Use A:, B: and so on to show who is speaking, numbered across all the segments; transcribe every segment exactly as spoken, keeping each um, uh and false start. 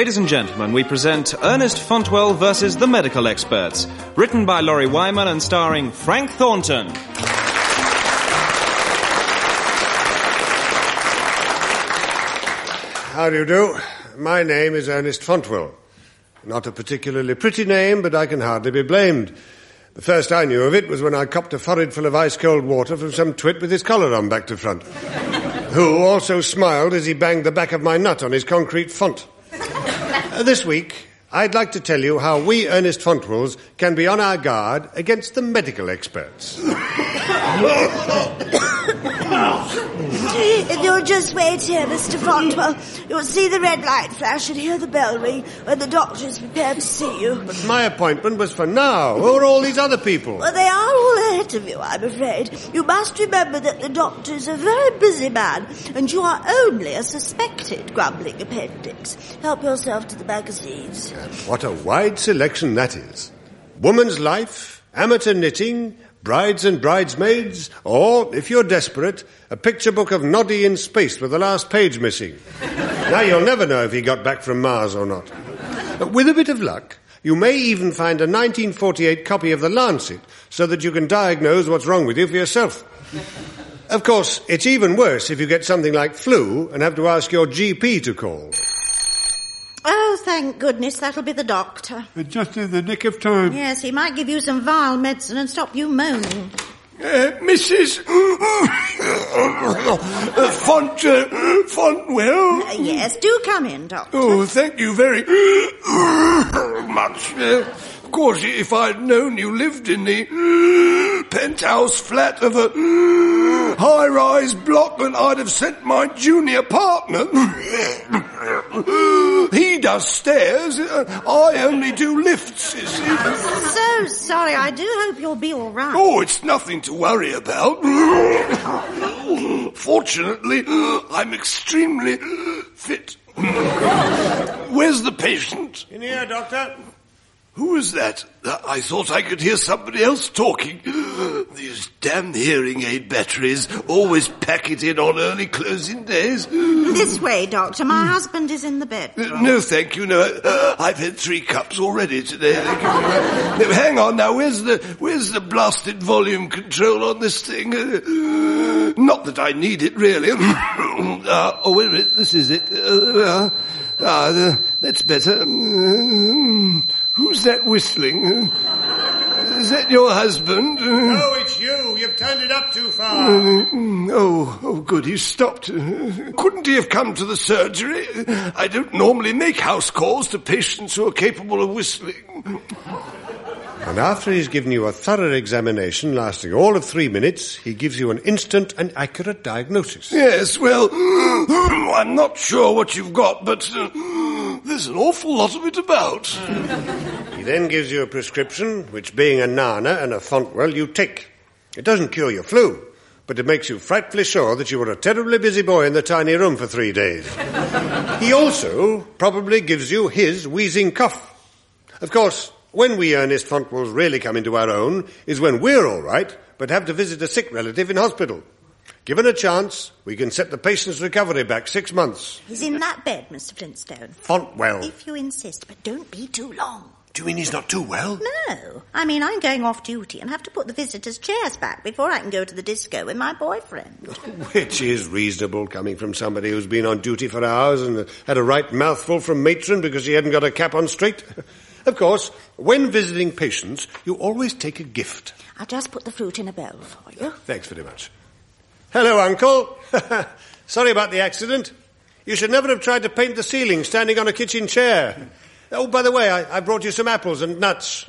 A: Ladies and gentlemen, we present Ernest Fontwell versus the Medical Experts, written by Laurie Wyman and starring Frank Thornton.
B: How do you do? My name is Ernest Fontwell. Not a particularly pretty name, but I can hardly be blamed. The first I knew of it was when I copped a forehead full of ice-cold water from some twit with his collar on back to front, who also smiled as he banged the back of my nut on his concrete font. Uh, this week, I'd like to tell you how we Ernest Fontwells can be on our guard against the medical experts.
C: If you'll just wait here, Mister Fontwell, you'll see the red light flash and hear the bell ring when the doctor is prepared to see you.
B: But my appointment was for now. Who are all these other people?
C: Well, they are all ahead of you, I'm afraid. You must remember that the doctor is a very busy man, and you are only a suspected grumbling appendix. Help yourself to the magazines.
B: And what a wide selection that is. Woman's Life, amateur knitting, brides and bridesmaids, or, if you're desperate, a picture book of Noddy in space with the last page missing. Now you'll never know if he got back from Mars or not. With a bit of luck, you may even find a nineteen forty-eight copy of The Lancet so that you can diagnose what's wrong with you for yourself. Of course, it's even worse if you get something like flu and have to ask your G P to call.
C: Oh, thank goodness, that'll be the doctor.
D: Just in the nick of time.
C: Yes, he might give you some vile medicine and stop you moaning.
D: Uh, Missus Font, uh, Fontwell?
C: Uh, yes, do come in, Doctor.
D: Oh, thank you very much. Uh, of course, if I'd known you lived in the penthouse flat of a high-rise block, then I'd have sent my junior partner. He does stairs. I only do lifts, you see.
C: So sorry. I do hope you'll be all right.
D: Oh, it's nothing to worry about. Fortunately, I'm extremely fit. Where's the patient?
B: In here, Doctor.
D: Who is that? I thought I could hear somebody else talking. These damn hearing aid batteries always pack it in on early closing days.
C: This way, Doctor. My husband is in the bedroom.
D: Uh, no, thank you. No, uh, I've had three cups already today. Thank you. No, hang on now. Where's the where's the blasted volume control on this thing? Uh, not that I need it really. uh, oh, wait a minute. This is it. Uh, ah, uh, that's better. Uh, Who's that whistling? Is that your husband?
B: No, it's you. You've turned it up too far.
D: Uh, oh, oh, good. He's stopped. Couldn't he have come to the surgery? I don't normally make house calls to patients who are capable of whistling.
B: And after he's given you a thorough examination lasting all of three minutes, he gives you an instant and accurate diagnosis.
D: Yes, well, I'm not sure what you've got, but uh, there's an awful lot of it about.
B: He then gives you a prescription, which being a Nana and a Fontwell, you take. It doesn't cure your flu, but it makes you frightfully sure that you were a terribly busy boy in the tiny room for three days. He also probably gives you his wheezing cough. Of course, when we Ernest Fontwells really come into our own is when we're all right, but have to visit a sick relative in hospital. Given a chance, we can set the patient's recovery back six months.
C: He's in that bed, Mister Flintstone.
B: Fontwell.
C: If you insist, but don't be too long.
B: Do you mean he's not too well?
C: No. I mean, I'm going off duty and have to put the visitors' chairs back before I can go to the disco with my boyfriend.
B: Which is reasonable, coming from somebody who's been on duty for hours and had a right mouthful from matron because he hadn't got a cap on straight. Of course, when visiting patients, you always take a gift.
C: I'll just put the fruit in a bowl for you.
B: Thanks very much. Hello, Uncle. Sorry about the accident. You should never have tried to paint the ceiling standing on a kitchen chair. Oh, by the way, I, I brought you some apples and nuts.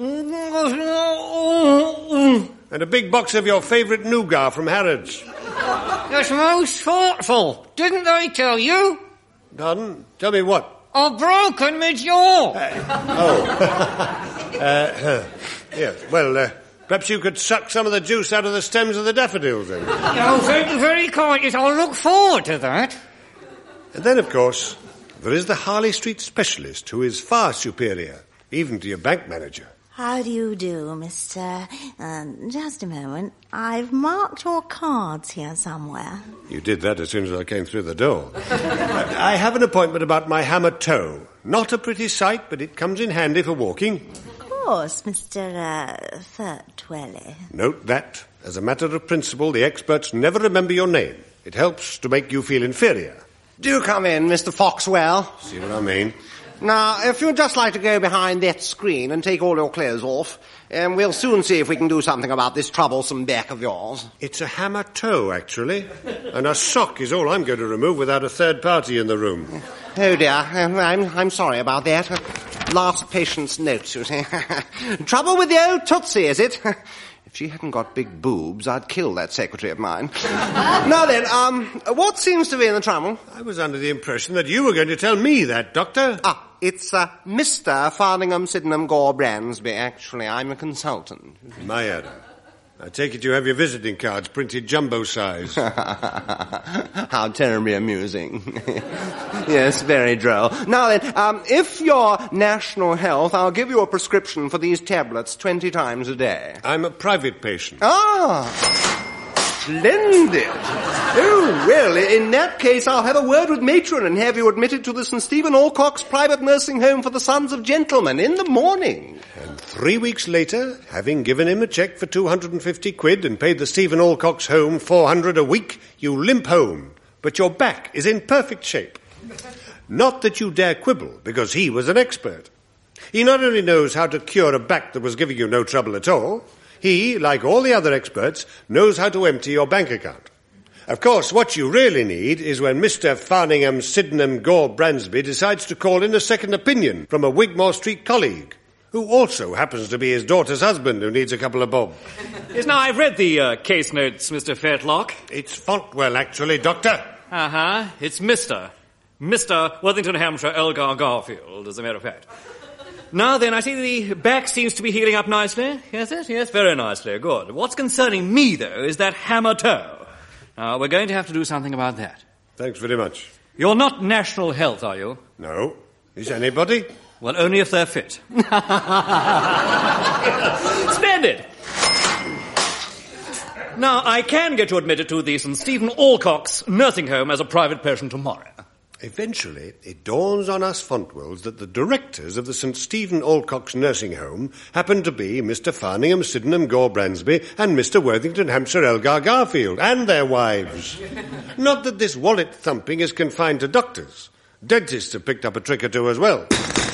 B: And a big box of your favourite nougat from Harrods.
E: That's most thoughtful. Didn't I tell you?
B: Pardon? Tell me what?
E: I've broken my jaw.
B: Uh, oh. uh, yeah, well, uh, perhaps you could suck some of the juice out of the stems of the daffodils, then.
E: Oh, thank you very kindly. I'll look forward to that.
B: And then, of course, there is the Harley Street specialist, who is far superior, even to your bank manager.
C: How do you do, mister? Uh, just a moment. I've marked your cards here somewhere.
B: You did that as soon as I came through the door. I have an appointment about my hammer toe. Not a pretty sight, but it comes in handy for walking.
C: Of course, Mister Uh, Furtwelly.
B: Note that, as a matter of principle, the experts never remember your name. It helps to make you feel inferior.
F: Do come in, Mister Foxwell.
B: See what I mean?
F: Now, if you'd just like to go behind that screen and take all your clothes off, um, we'll soon see if we can do something about this troublesome back of yours.
B: It's a hammer toe, actually. And a sock is all I'm going to remove without a third party in the room.
F: Oh, dear. I'm, I'm sorry about that. Last patient's notes, you see. Trouble with the old Tootsie, is it? If she hadn't got big boobs, I'd kill that secretary of mine. Now then, um, what seems to be in the trouble?
B: I was under the impression that you were going to tell me that, Doctor.
F: Ah, it's uh, Mister Farningham Sydenham Gore Bransby, actually. I'm a consultant.
B: My error. I take it you have your visiting cards printed jumbo size.
F: How terribly amusing. Yes, very droll. Now then, um, if you're national health, I'll give you a prescription for these tablets twenty times a day.
B: I'm a private patient.
F: Ah, splendid. Oh, well, in that case, I'll have a word with matron and have you admitted to the Saint Stephen Alcock's private nursing home for the sons of gentlemen in the morning.
B: And three weeks later, having given him a cheque for two hundred fifty quid and paid the Stephen Alcock's home four hundred a week, you limp home, but your back is in perfect shape. Not that you dare quibble, because he was an expert. He not only knows how to cure a back that was giving you no trouble at all, he, like all the other experts, knows how to empty your bank account. Of course, what you really need is when Mister Farningham Sydenham Gore Bransby decides to call in a second opinion from a Wigmore Street colleague, who also happens to be his daughter's husband who needs a couple of bob.
G: Yes, now, I've read the uh, case notes, Mister Fairtlock.
B: It's Fontwell, actually, Doctor.
G: Uh-huh. It's Mister Mister Worthington Hampshire Elgar Garfield, as a matter of fact. Now then, I see the back seems to be healing up nicely. Yes, yes, yes, very nicely. Good. What's concerning me, though, is that hammer toe. Now, we're going to have to do something about that.
B: Thanks very much.
G: You're not National Health, are you?
B: No. Is anybody?
G: Well, only if they're fit. Splendid. Now, I can get you admitted to the Saint Stephen Alcock's nursing home as a private patient tomorrow.
B: Eventually, it dawns on us Fontwells that the directors of the Saint Stephen Alcock's nursing home happen to be Mister Farningham Sydenham Gore Bransby and Mister Worthington Hampshire Elgar Garfield and their wives. Not that this wallet-thumping is confined to doctors. Dentists have picked up a trick or two as well.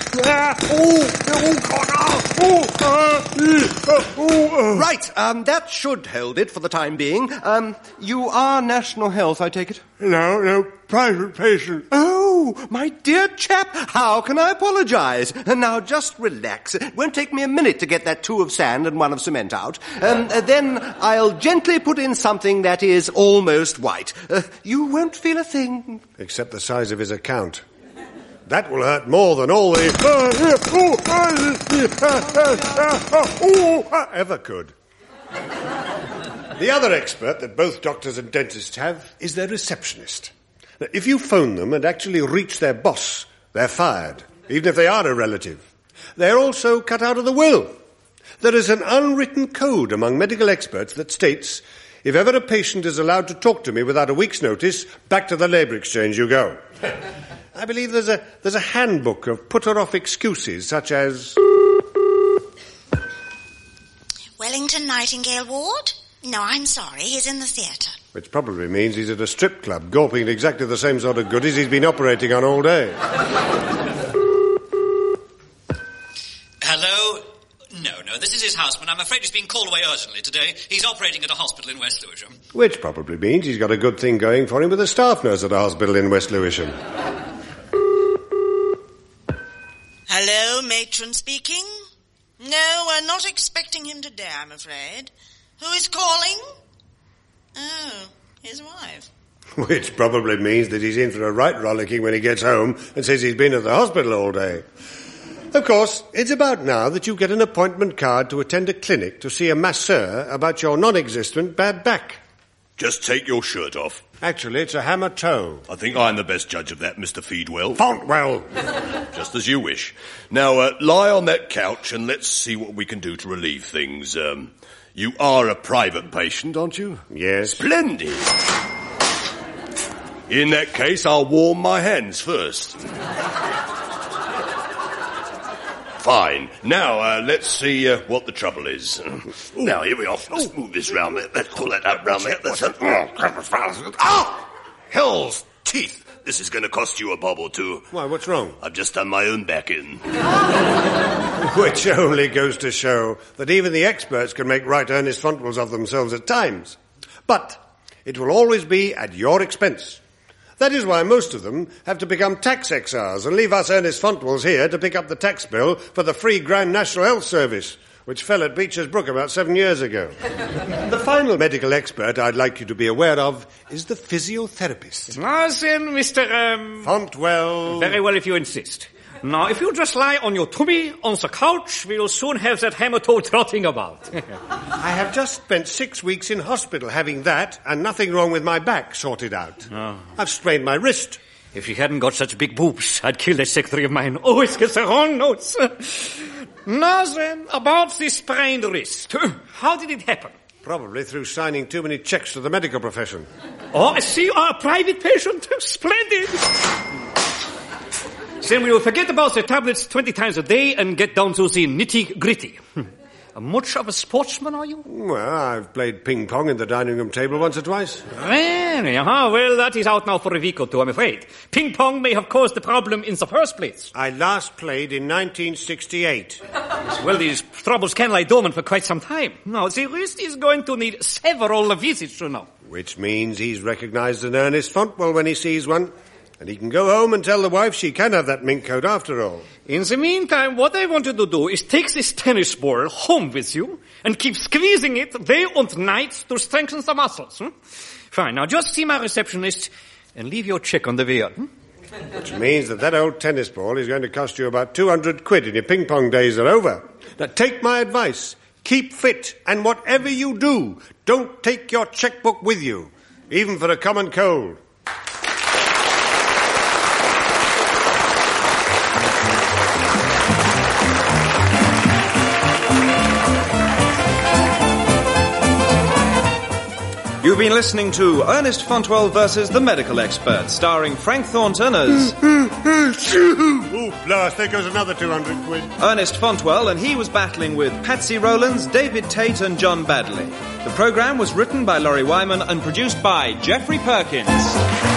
F: Right, um, that should hold it for the time being. Um, you are National Health, I take it?
B: No, no, private patient.
F: Oh, my dear chap, how can I apologize? Now, just relax. It won't take me a minute to get that two of sand and one of cement out. Um, uh, then I'll gently put in something that is almost white. Uh, you won't feel a thing.
B: Except the size of his account. That will hurt more than all the ever could. The other expert that both doctors and dentists have is their receptionist. Now, if you phone them and actually reach their boss, they're fired, even if they are a relative. They're also cut out of the will. There is an unwritten code among medical experts that states, if ever a patient is allowed to talk to me without a week's notice, back to the labour exchange you go. I believe there's a there's a handbook of put-her-off excuses, such as...
H: Wellington Nightingale Ward? No, I'm sorry, he's in the theatre.
B: Which probably means he's at a strip club, gawping at exactly the same sort of goodies he's been operating on all day.
I: Hello? No, no, this is his houseman. I'm afraid he's been called away urgently today. He's operating at a hospital in West Lewisham.
B: Which probably means he's got a good thing going for him with a staff nurse at a hospital in West Lewisham.
H: Hello, matron speaking? No, we're not expecting him today, I'm afraid. Who is calling? Oh, his wife.
B: Which probably means that he's in for a right rollicking when he gets home and says he's been at the hospital all day. Of course, it's about now that you get an appointment card to attend a clinic to see a masseur about your non-existent bad back.
D: Just take your shirt off.
B: Actually, it's a hammer toe.
D: I think I'm the best judge of that, Mister Feedwell.
B: Fontwell!
D: Just as you wish. Now, uh, lie on that couch and let's see what we can do to relieve things. Um, you are a private patient, aren't you?
B: Yes.
D: Splendid. In that case, I'll warm my hands first. Fine. Now, uh, let's see uh, what the trouble is. Now, here we are. Let's move this round there. Let's pull that up round there. That's it. Oh! Hell's teeth. This is going to cost you a bob or two.
B: Why, what's wrong?
D: I've just done my own back in.
B: Which only goes to show that even the experts can make right earnest Fontwells of themselves at times. But it will always be at your expense. That is why most of them have to become tax exiles and leave us earnest Fontwells here to pick up the tax bill for the free Grand National Health Service, which fell at Beecher's Brook about seven years ago. The final medical expert I'd like you to be aware of is the physiotherapist.
G: Now then, Mister Um...
B: Fontwell.
G: Very well, if you insist. Now, if you just lie on your tummy on the couch, we'll soon have that hammer toe trotting about.
B: I have just spent six weeks in hospital having that and nothing wrong with my back sorted out.
G: Oh.
B: I've sprained my wrist.
G: If she hadn't got such big boobs, I'd kill that secretary of mine. Always gets the wrong notes. Now then, about this sprained wrist. How did it happen?
B: Probably through signing too many checks to the medical profession.
G: Oh, I see you are a private patient. Splendid. Then we will forget about the tablets twenty times a day and get down to the nitty-gritty. Much of a sportsman, are you?
B: Well, I've played ping-pong in the dining room table once or twice.
G: Really? Uh-huh. Well, that is out now for a week or two, I'm afraid. Ping-pong may have caused the problem in the first place.
B: I last played in nineteen sixty-eight.
G: Well, these troubles can lie dormant for quite some time. Now, the wrist is going to need several visits, you know.
B: Which means he's recognized an Ernest Fontwell when he sees one. And he can go home and tell the wife she can have that mink coat after all.
G: In the meantime, what I want you to do is take this tennis ball home with you and keep squeezing it day and night to strengthen the muscles. Hmm? Fine. Now just see my receptionist and leave your check on the way out. Hmm?
B: Which means that that old tennis ball is going to cost you about two hundred quid and your ping-pong days are over. Now take my advice. Keep fit, and whatever you do, don't take your checkbook with you, even for a common cold.
A: You've been listening to Ernest Fontwell versus the Medical Expert, starring Frank Thornton as...
B: Oh, blast, there goes another two hundred quid.
A: Ernest Fontwell, and he was battling with Patsy Rowlands, David Tate and John Baddeley. The programme was written by Laurie Wyman and produced by Geoffrey Perkins.